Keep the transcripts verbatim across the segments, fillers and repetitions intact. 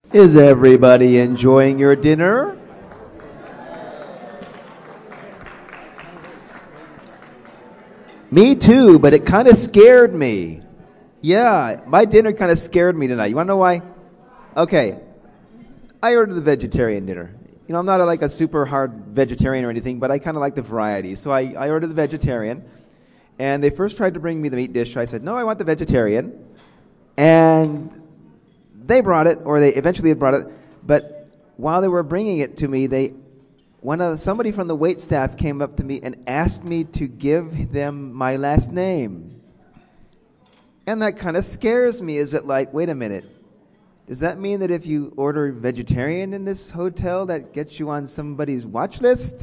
Is everybody enjoying your dinner? Me too, but it kind of scared me. Yeah, my dinner kind of scared me tonight. You want to know why? Okay, I ordered the vegetarian dinner. You know, I'm not a, like a super hard vegetarian or anything, but I kind of like the variety. So I, I ordered the vegetarian, and they first tried to bring me the meat dish. So I said, no, I want the vegetarian. And they brought it, or they eventually had brought it, but while they were bringing it to me, they one of somebody from the wait staff came up to me and asked me to give them my last name. And that kind of scares me. Is it like, wait a minute, does that mean that if you order vegetarian in this hotel, that gets you on somebody's watch list?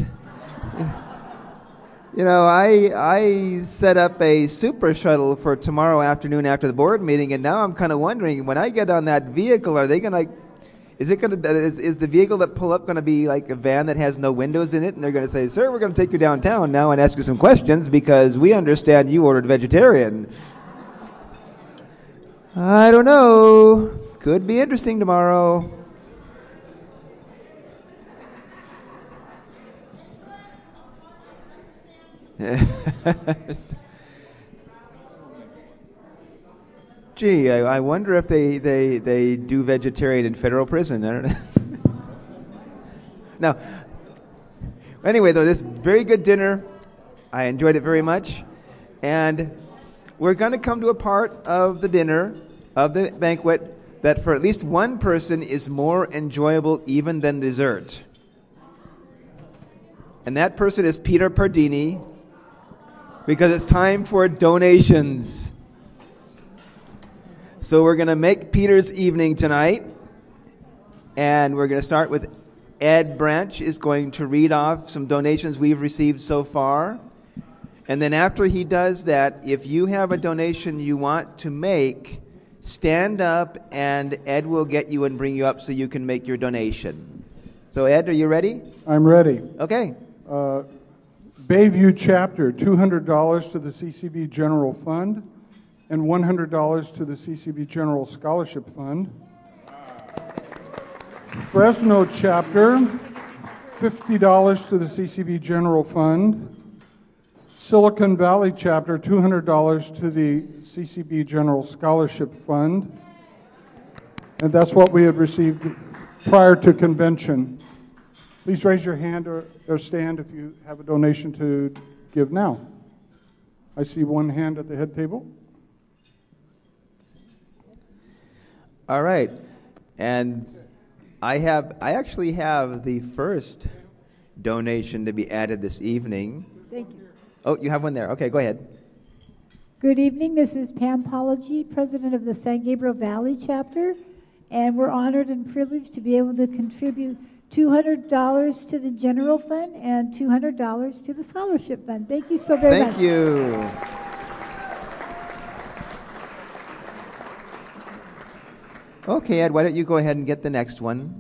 You know, I I set up a super shuttle for tomorrow afternoon after the board meeting, and now I'm kind of wondering, when I get on that vehicle, are they going to, is it going to, is, is the vehicle that pull up going to be like a van that has no windows in it, and they're going to say, sir, we're going to take you downtown now and ask you some questions because we understand you ordered vegetarian. I don't know. Could be interesting tomorrow. Gee, I, I wonder if they, they, they do vegetarian in federal prison. I don't know. Now, anyway, though, this very good dinner. I enjoyed it very much. And we're going to come to a part of the dinner, of the banquet, that for at least one person is more enjoyable even than dessert. And that person is Peter Pardini, because it's time for donations. So we're going to make Peter's evening tonight, and we're going to start with Ed Branch is going to read off some donations we've received so far. And then after he does that, if you have a donation you want to make, stand up and Ed will get you and bring you up so you can make your donation. So Ed, are you ready? I'm ready. Okay. Uh, Bayview Chapter, two hundred dollars to the C C B General Fund and one hundred dollars to the C C B General Scholarship Fund. Fresno Chapter, fifty dollars to the C C B General Fund. Silicon Valley Chapter, two hundred dollars to the C C B General Scholarship Fund. And that's what we had received prior to convention. Please raise your hand or, or stand if you have a donation to give now. I see one hand at the head table. All right. And I have I actually have the first donation to be added this evening. Thank you. Oh, you have one there. Okay, go ahead. Good evening. This is Pam Pology, president of the San Gabriel Valley chapter, and we're honored and privileged to be able to contribute two hundred dollars to the general fund and two hundred dollars to the scholarship fund. Thank you so very Thank much. Thank you. Okay, Ed, why don't you go ahead and get the next one?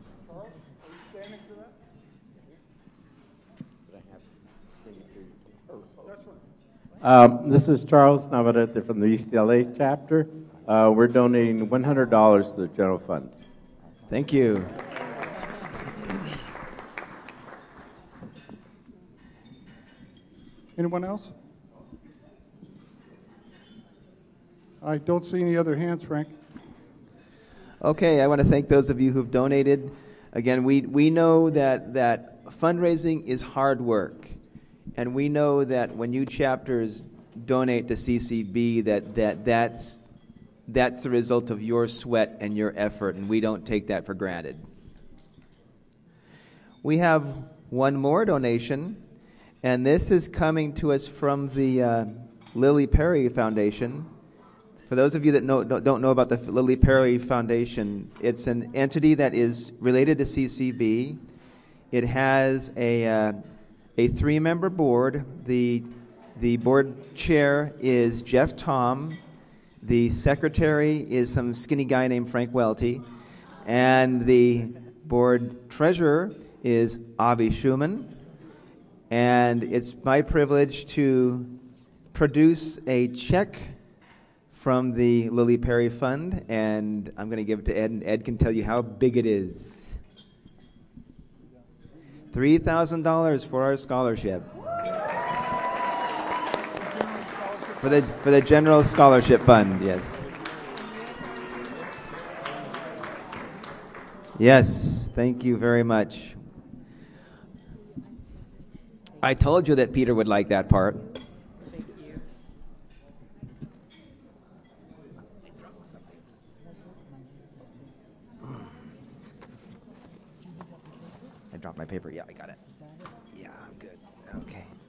Um, this is Charles Navarrete from the East L A chapter. Uh, we're donating one hundred dollars to the general fund. Thank you. Anyone else? I don't see any other hands, Frank. Okay, I want to thank those of you who've donated. Again, we, we know that, that fundraising is hard work. And we know that when you chapters donate to C C B, that, that that's, that's the result of your sweat and your effort, and we don't take that for granted. We have one more donation, and this is coming to us from the uh, Lily Perry Foundation. For those of you that know, don't know about the Lily Perry Foundation, it's an entity that is related to C C B. It has a uh, a three-member board. The the board chair is Jeff Tom. The secretary is some skinny guy named Frank Welty, and the board treasurer is Avi Schumann. And it's my privilege to produce a check from the Lily Perry Fund, and I'm going to give it to Ed, and Ed can tell you how big it is. three thousand dollars for our scholarship. For the, for the General Scholarship Fund, yes. Yes, thank you very much. I told you that Peter would like that part. Thank you. I dropped my paper. Yeah, I got it. Yeah, I'm good. Okay.